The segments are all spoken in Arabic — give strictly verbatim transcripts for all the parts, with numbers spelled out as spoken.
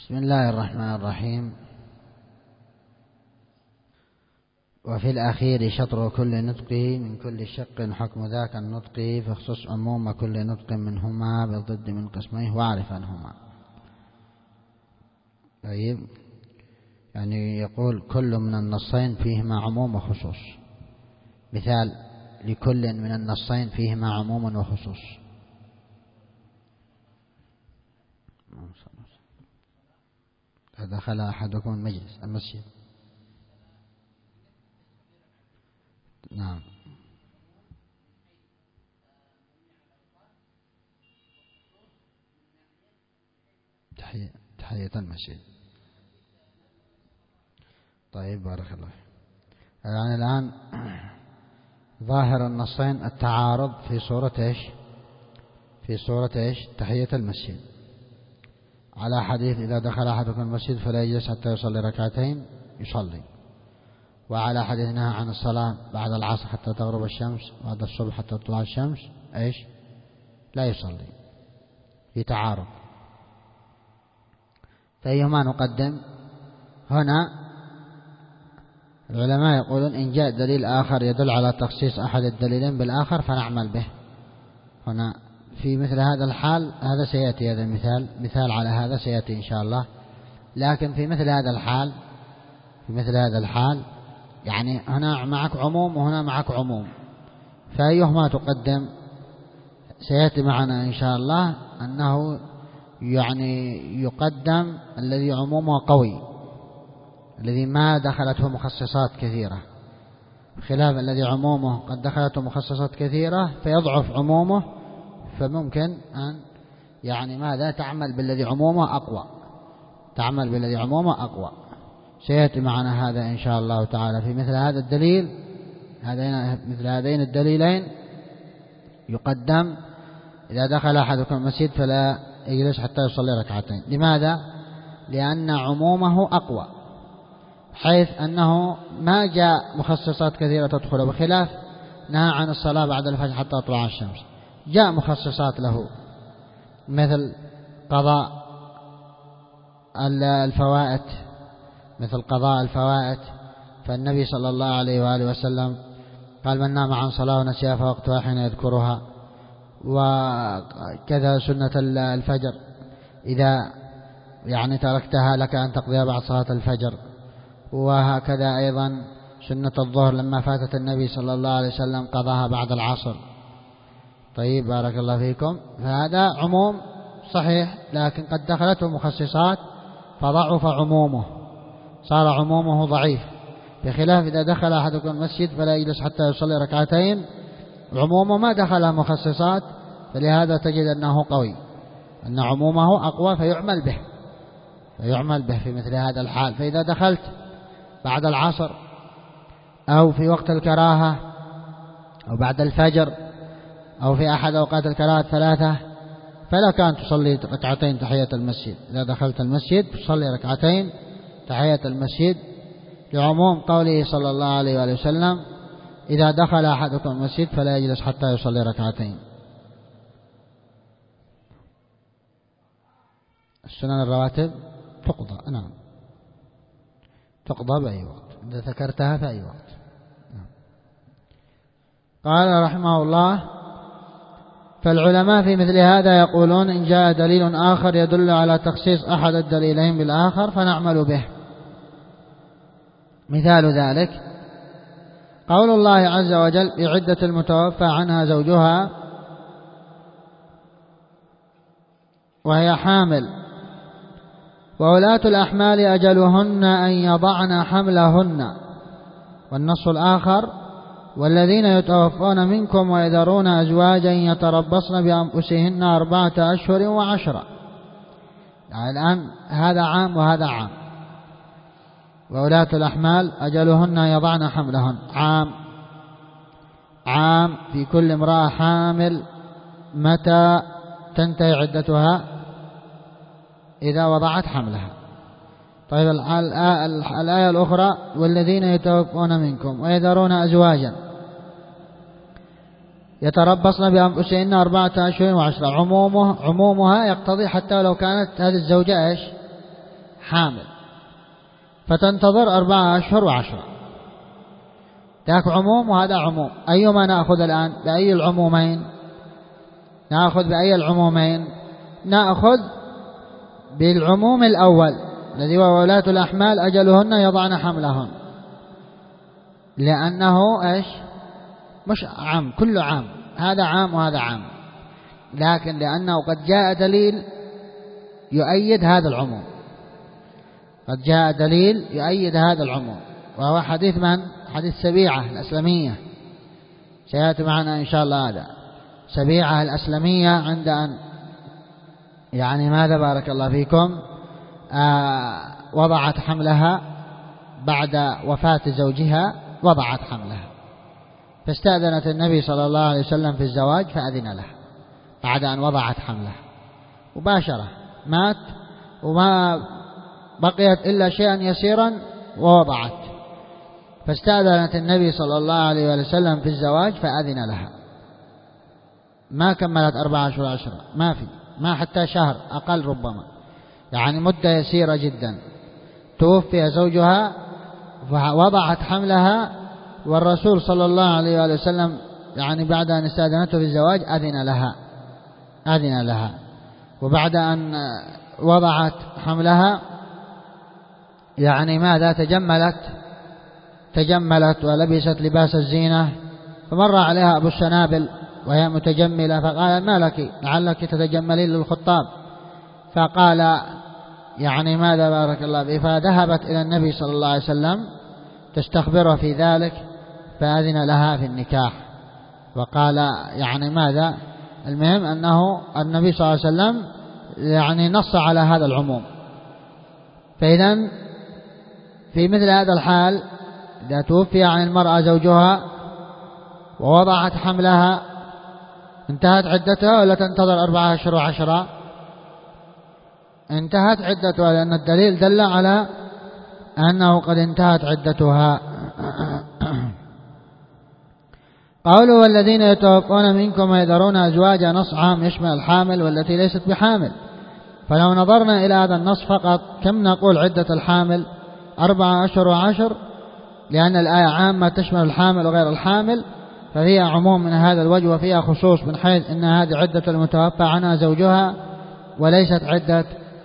بسم الله الرحمن الرحيم. وفي الأخير شطر كل نطق من كل شق حكم ذاك النطق، فاخصص عموم كل نطق منهما بالضد من قسميه واعرف عنهما. طيب، يعني يقول كل من النصين فيهما عموم وخصوص. مثال لكل من النصين فيهما عموم وخصوص: دخل أحدكم المجلس المسجد. نعم. تحية تحية المسجد. طيب، بارك الله. يعني الآن ظاهر النصين التعارض في صورة إيش؟ في صورة إيش؟ تحية المسجد. على حديث إذا دخل أحدكم المسجد فلا يجلس حتى يصلي ركعتين يصلي، وعلى حديث نهى عن الصلاة بعد العصر حتى تغرب الشمس، بعد الصبح حتى تطلع الشمس إيش؟ لا يصلي. في تعارض، فأيهما نقدم؟ هنا العلماء يقولون إن جاء دليل آخر يدل على تخصيص أحد الدليلين بالآخر فنعمل به. هنا في مثل هذا الحال، هذا سيأتي، هذا المثال مثال على هذا سيأتي إن شاء الله. لكن في مثل هذا الحال في مثل هذا الحال يعني هنا معك عموم وهنا معك عموم، فأيهما تقدم؟ سيأتي معنا إن شاء الله أنه يعني يقدم الذي عمومه قوي، الذي ما دخلته مخصصات كثيرة، بخلاف الذي عمومه قد دخلته مخصصات كثيرة فيضعف عمومه، فممكن أن يعني ماذا تعمل بالذي عمومه أقوى تعمل بالذي عمومه أقوى. سيأتي معنا هذا إن شاء الله تعالى. في مثل هذا الدليل هذين مثل هذين الدليلين يقدم إذا دخل أحدكم المسجد فلا يجلس حتى يصلي ركعتين. لماذا؟ لأن عمومه أقوى، حيث أنه ما جاء مخصصات كثيرة تدخل، بخلاف نهى عن الصلاة بعد الفجر حتى تطلع الشمس، جاء مخصصات له مثل قضاء الفوائت مثل قضاء الفوائت فالنبي صلى الله عليه وآله وسلم قال: من نام عن صلاة ونسيها فوقتها حين يذكرها. وكذا سنة الفجر إذا يعني تركتها لك أن تقضيها بعد صلاة الفجر. وهكذا أيضا سنة الظهر لما فاتت النبي صلى الله عليه وسلم قضاها بعد العصر. طيب، بارك الله فيكم. فهذا عموم صحيح، لكن قد دخلته مخصصات فضعف عمومه، صار عمومه ضعيف، بخلاف إذا دخل أحدكم المسجد فلا يجلس حتى يصلي ركعتين، عمومه ما دخل مخصصات، فلهذا تجد أنه قوي، أن عمومه أقوى فيعمل به فيعمل به في مثل هذا الحال. فإذا دخلت بعد العصر أو في وقت الكراهة أو بعد الفجر أو في أحد أوقات الكراهة ثلاثة فلا كان تصلي ركعتين تحية المسجد. إذا دخلت المسجد تصلي ركعتين تحية المسجد، لعموم قوله صلى الله عليه وآله وسلم: إذا دخل أحدكم المسجد فلا يجلس حتى يصلي ركعتين. السنن الرواتب تقضى، نعم، تقضى بأي وقت إذا ذكرتها في أي وقت. نعم. قال رحمه الله: فالعلماء في مثل هذا يقولون إن جاء دليل آخر يدل على تخصيص أحد الدليلين بالآخر فنعمل به. مثال ذلك قول الله عز وجل: لعدة المتوفى عنها زوجها وهي حامل وولاة الأحمال أجلهن أن يضعن حملهن. والنص الآخر: والذين يتوفون منكم ويذرون أزواجا يتربصن بأنفسهن أربعة أشهر وعشرة. يعني الآن هذا عام وهذا عام. وولاة الأحمال أجلهن يضعن حملهن، عام عام في كل امرأة حامل. متى تنتهي عدتها؟ إذا وضعت حملها. طيب، الآية الأخرى: والذين يتوفون منكم ويذرون أزواجا يتربصن بأنفسهن أربعة أشهر وعشرة. عمومه عمومها يقتضي حتى لو كانت هذه الزوجة إيش؟ حامل، فتنتظر أربعة أشهر وعشرة. ذاك عموم وهذا عموم، أيما نأخذ الآن؟ بأي العمومين نأخذ؟ بأي العمومين نأخذ؟ بالعموم الأول الذي هو ولاة الأحمال أجلهن يضعن حملهن، لأنه إيش؟ مش عام، كل عام، هذا عام وهذا عام، لكن لأنه قد جاء دليل يؤيد هذا العموم، قد جاء دليل يؤيد هذا العموم، وهو حديث من؟ حديث سبيعة الأسلمية، سيأتي معنا إن شاء الله. هذا سبيعة الأسلمية عند أن يعني ماذا بارك الله فيكم آه وضعت حملها بعد وفاة زوجها، وضعت حملها فاستأذنت النبي صلى الله عليه وسلم في الزواج فأذن لها بعد أن وضعت حملها مباشرة، مات وما بقيت إلا شيئا يسيرا ووضعت، فاستأذنت النبي صلى الله عليه وسلم في الزواج فأذن لها، ما كملت أربعة أشهر عشرة، ما في، ما حتى شهر، أقل ربما، يعني مدة يسيرة جدا. توفي زوجها ووضعت حملها، والرسول صلى الله عليه وسلم يعني بعد أن استأذنته في الزواج أذن لها أذن لها وبعد أن وضعت حملها يعني ماذا؟ تجملت تجملت ولبست لباس الزينة، فمر عليها أبو السنابل وهي متجملة فقال: ما لك؟ لعلك تتجملين للخطاب. فقال يعني ماذا بارك الله فيه، فذهبت إلى النبي صلى الله عليه وسلم تستخبره في ذلك، فأذن لها في النكاح. وقال يعني ماذا، المهم أنه النبي صلى الله عليه وسلم يعني نص على هذا العموم. فإذا في مثل هذا الحال إذا توفي عن المرأة زوجها ووضعت حملها انتهت عدتها ولا تنتظر أربعة أشهر وعشرة؟ انتهت عدتها، لأن الدليل دل على أنه قد انتهت عدتها. قوله: والذين يتوفون منكم ويذرون أزواجا، نص عام يشمل الحامل والتي ليست بحامل. فلو نظرنا إلى هذا النص فقط كم نقول عدة الحامل؟ أربعة أشهر وعشر، لأن الآية عامة تشمل الحامل وغير الحامل، ففيها عموم من هذا الوجه وفيها خصوص من حيث أن هذه عدة المتوفى عنها زوجها وليست عدة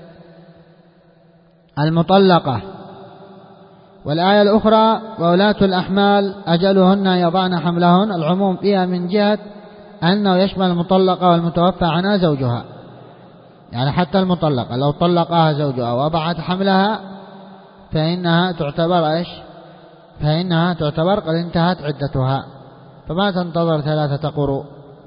المطلقة. والآية الأخرى: وولاة الأحمال أجلهن يضعن حملهن، العموم فيها من جهة أنه يشمل المطلقة والمتوفى عنها زوجها، يعني حتى المطلقة لو طلقها زوجها ووضعت حملها فإنها تعتبر إيش؟ فإنها تعتبر قد انتهت عدتها، فما تنتظر ثلاثة قروء،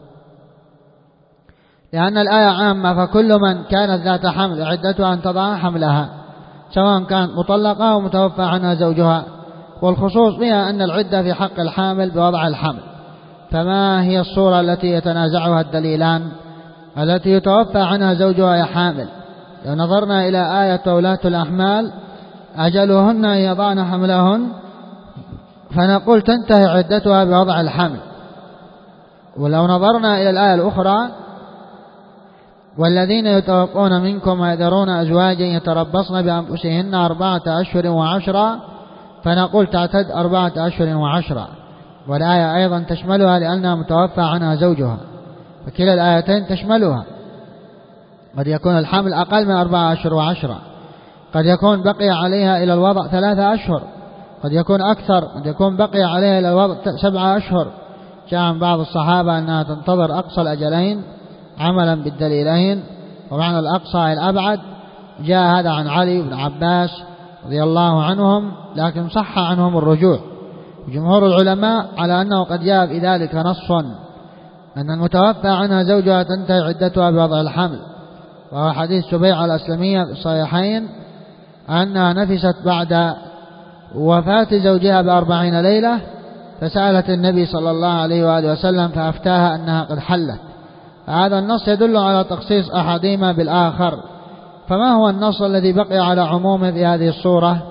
لأن الآية عامة، فكل من كانت ذات حمل عدتها أن تضع حملها، سواء كانت مطلقة أو متوفى عنها زوجها. والخصوص بها أن العدة في حق الحامل بوضع الحمل. فما هي الصورة التي يتنازعها الدليلان التي يتوفى عنها زوجها يا حامل؟ لو نظرنا إلى آية ولاة الأحمال أجلهن يضعن حملهن، فنقول تنتهي عدتها بوضع الحمل. ولو نظرنا إلى الآية الأخرى: والذين يتوفون منكم ويذرون أزواجا يتربصن بأنفسهن أربعة أشهر وعشرة، فنقول تعتد أربعة أشهر وعشرة، والآية أيضا تشملها لأنها متوفى عنها زوجها، فكلا الآيتين تشملها. قد يكون الحمل أقل من أربعة أشهر وعشرة، قد يكون بقي عليها إلى الوضع ثلاثة أشهر، قد يكون أكثر، قد يكون بقي عليها إلى الوضع سبعة أشهر. جاء عن بعض الصحابة أنها تنتظر أقصى الأجلين عملا بالدليلين، ومعنى الأقصى الأبعد جاء هذا عن علي بن عباس رضي الله عنهم، لكن صح عنهم الرجوع. جمهور العلماء على أنه قد جاء في ذلك نص أن المتوفى عنها زوجها تنتهي عدتها بوضع الحمل، وهو حديث سبيعة الأسلمية في الصحيحين أنها نفست بعد وفاة زوجها بأربعين ليلة، فسألت النبي صلى الله عليه وآله وسلم فأفتاها أنها قد حلت. هذا النص يدل على تخصيص أحدهما بالآخر. فما هو النص الذي بقي على عمومه في هذه الصورة؟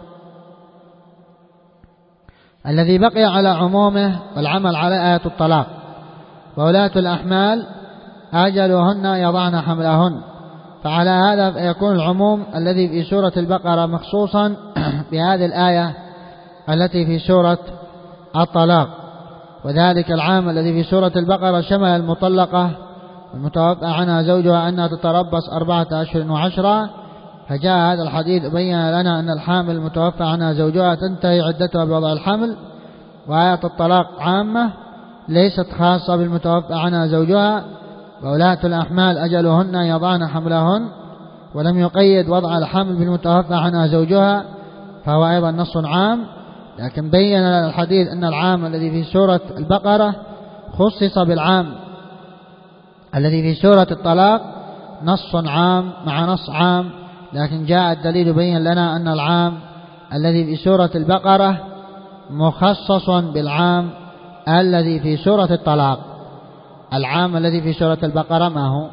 الذي بقي على عمومه والعمل على آية الطلاق: وولاة الأحمال أجلهن يضعن حملهن، فعلى هذا يكون العموم الذي في سورة البقرة مخصوصا بهذه الآية التي في سورة الطلاق، وذلك العام الذي في سورة البقرة شمل المطلقة المتوفى عنها زوجها أنها تتربص أربعة أشهر وعشرة، فجاء هذا الحديث بين لنا أن الحامل المتوفى عنها زوجها تنتهي عدتها بوضع الحمل، وآية الطلاق عامة ليست خاصة بالمتوفى عنها زوجها، وولاة الأحمال أجلهن يضعن حملهن، ولم يقيد وضع الحمل بالمتوفى عنها زوجها، فهو أيضا نص عام. لكن بين لنا الحديث أن العام الذي في سورة البقرة خصص بالعام الذي في سورة الطلاق نص عام مع نص عام، لكن جاء الدليل يبين لنا أن العام الذي في سورة البقرة مخصص بالعام الذي في سورة الطلاق. العام الذي في سورة البقرة ما هو؟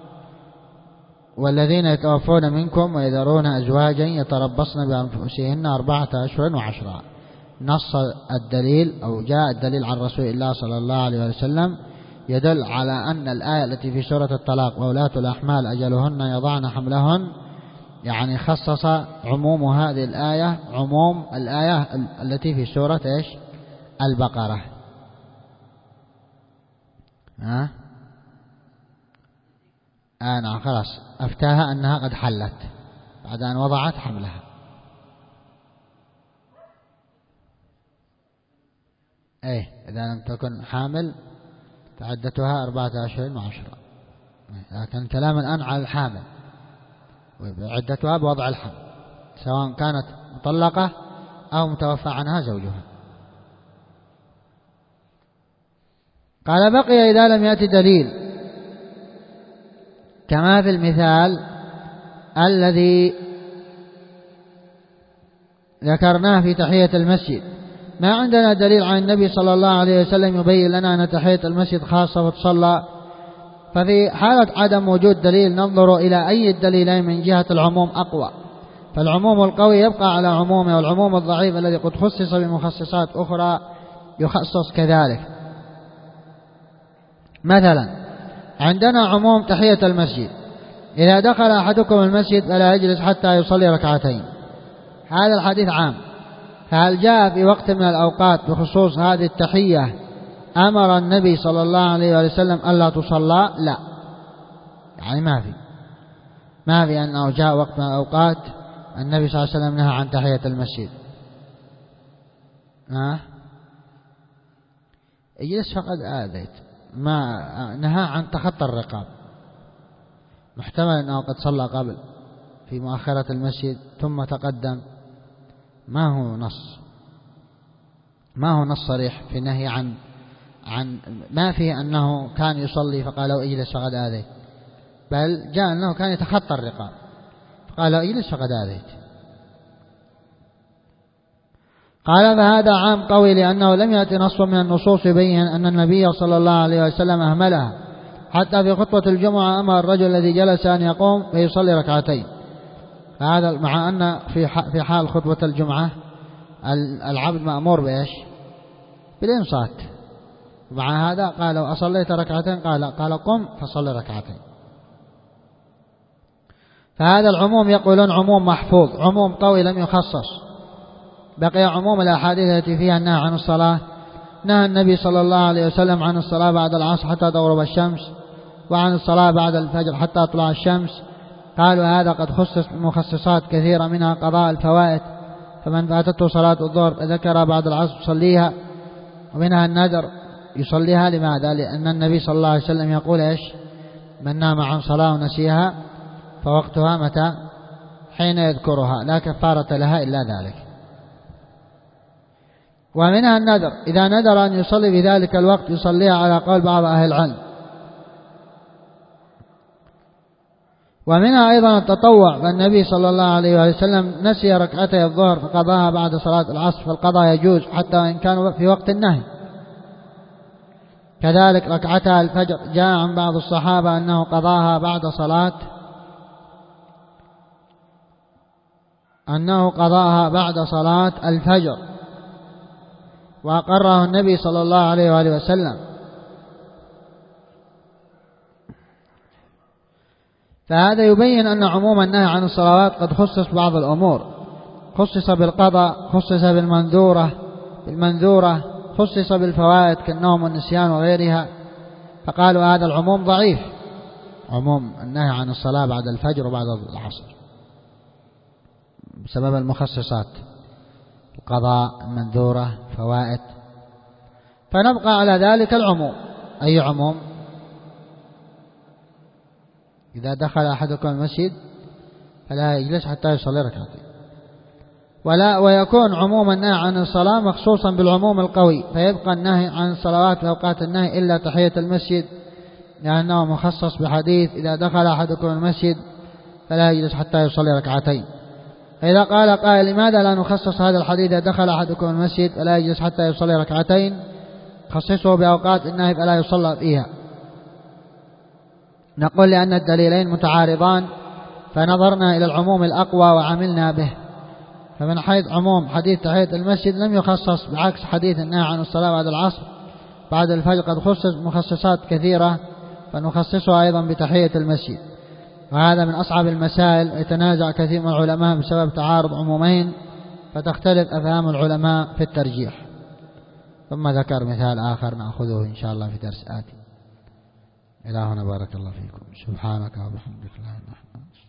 والذين يتوفون منكم ويذرون أزواجا يتربصن بأنفسهن أربعة أشهر وعشرة. نص الدليل أو جاء الدليل عن رسول الله صلى الله عليه وسلم يدل على أن الآية التي في سورة الطلاق وولاة الأحمال أجلهن يضعن حملهن، يعني خصص عموم هذه الآية عموم الآية التي في سورة إيش؟ البقرة. ها؟ أنا خلاص أفتاها أنها قد حلت بعد أن وضعت حملها. إيه إذا لم تكن حامل فعدتها أربعة أشهر وعشرة، لكن الكلام الآن على الحامل وعدتها بوضع الحمل سواء كانت مطلقة أو متوفى عنها زوجها. قال بقي إذا لم يأتي دليل كما في المثال الذي ذكرناه في تحية المسجد، ما عندنا دليل عن النبي صلى الله عليه وسلم يبين لنا أن تحية المسجد خاصة وتصلى، ففي حالة عدم وجود دليل ننظر إلى أي الدليلين من جهة العموم أقوى، فالعموم القوي يبقى على عمومه، والعموم الضعيف الذي قد خصص بمخصصات أخرى يخصص كذلك. مثلا عندنا عموم تحية المسجد، إذا دخل أحدكم المسجد فلا يجلس حتى يصلي ركعتين، هذا الحديث عام، فهل جاء في وقت من الأوقات بخصوص هذه التحية أمر النبي صلى الله عليه وسلم ألا تصلى؟ لا، يعني ما في ما في أنه جاء وقت من الأوقات النبي صلى الله عليه وسلم نهى عن تحية المسجد. ها اجلس فقد آذيت، ما نهى عن تخطى الرقاب، محتمل أنه قد صلى قبل في مؤخرة المسجد ثم تقدم، ما هو نص ما هو نص صريح في النهي عن عن ما فيه أنه كان يصلي فقال له اجلس فقد آذيت، بل جاء أنه كان يتخطى الرقاب فقال له اجلس فقد آذيت. قال فهذا عام قوي، لأنه لم يأتي نص من النصوص يبين أن النبي صلى الله عليه وسلم أهملها، حتى في خطبة الجمعة أمر الرجل الذي جلس أن يقوم فيصلي ركعتين، هذا مع أن في في حال خطبة الجمعة العبد مأمور بإيش؟ بالإنصات، ومع هذا قال أصليت ركعتين؟ قال قال قم فصلي ركعتين. فهذا العموم يقولون عموم محفوظ، عموم قوي لم يخصص. بقي عموم الأحاديث التي فيها النهي عن الصلاة، نهى النبي صلى الله عليه وسلم عن الصلاة بعد العصر حتى تغرب الشمس، وعن الصلاة بعد الفجر حتى تطلع الشمس. قالوا هذا قد خصص مخصصات كثيرة منها قضاء الفوائد، فمن فاتته صلاة الظهر فذكر بعد العصر يصليها، ومنها النذر يصليها. لماذا؟ لأن النبي صلى الله عليه وسلم يقول إيش؟ من نام عن صلاة ونسيها فوقتها متى؟ حين يذكرها، لا كفارة لها إلا ذلك. ومنها النذر، إذا نذر أن يصلي في ذلك الوقت يصليها على قول بعض أهل العلم. ومنها أيضا التطوع، فالنبي صلى الله عليه وسلم نسي ركعتي الظهر فقضاها بعد صلاة العصر، فالقضاء يجوز حتى وإن كان في وقت النهي. كذلك ركعتها الفجر جاء عن بعض الصحابة أنه قضاها بعد صلاة أنه قضاها بعد صلاة الفجر، وأقره النبي صلى الله عليه وآله وسلم. فهذا يبين أن عموم النهي عن الصلوات قد خصص بعض الأمور، خصص بالقضاء، خصص بالمنذورة بالمنذورة خصص بالفوائد كالنوم والنسيان وغيرها، فقالوا هذا العموم ضعيف، عموم النهي عن الصلاة بعد الفجر وبعد العصر بسبب المخصصات، القضاء، المنذورة، فوائد. فنبقى على ذلك العموم. أي عموم؟ إذا دخل أحدكم المسجد فلا يجلس حتى يصلي ركعتين. ولا ويكون عموم النهي عن الصلاة مخصوصا بالعموم القوي، فيبقى النهي عن الصلوات في أوقات النهي إلا تحية المسجد، لأنه مخصص بحديث إذا دخل أحدكم المسجد فلا يجلس حتى يصلي ركعتين. فإذا قال قائل لماذا لا نخصص هذا الحديث إذا دخل أحدكم المسجد فلا يجلس حتى يصلي ركعتين، خصصه بأوقات النهي فلا يصلى فيها؟ نقول لأن الدليلين متعارضان، فنظرنا إلى العموم الأقوى وعملنا به. فمن حيث عموم حديث تحية المسجد لم يخصص، بعكس حديث النهي عن الصلاة بعد العصر بعد الفجر قد خصص مخصصات كثيرة، فنخصصها أيضا بتحية المسجد. وهذا من أصعب المسائل، يتنازع كثير من العلماء بسبب تعارض عمومين، فتختلف أفهام العلماء في الترجيح. ثم ذكر مثال آخر نأخذه إن شاء الله في درس آتي. إلهنا بارك الله فيكم. سبحانك وبحمدك لا إله إلا أنت.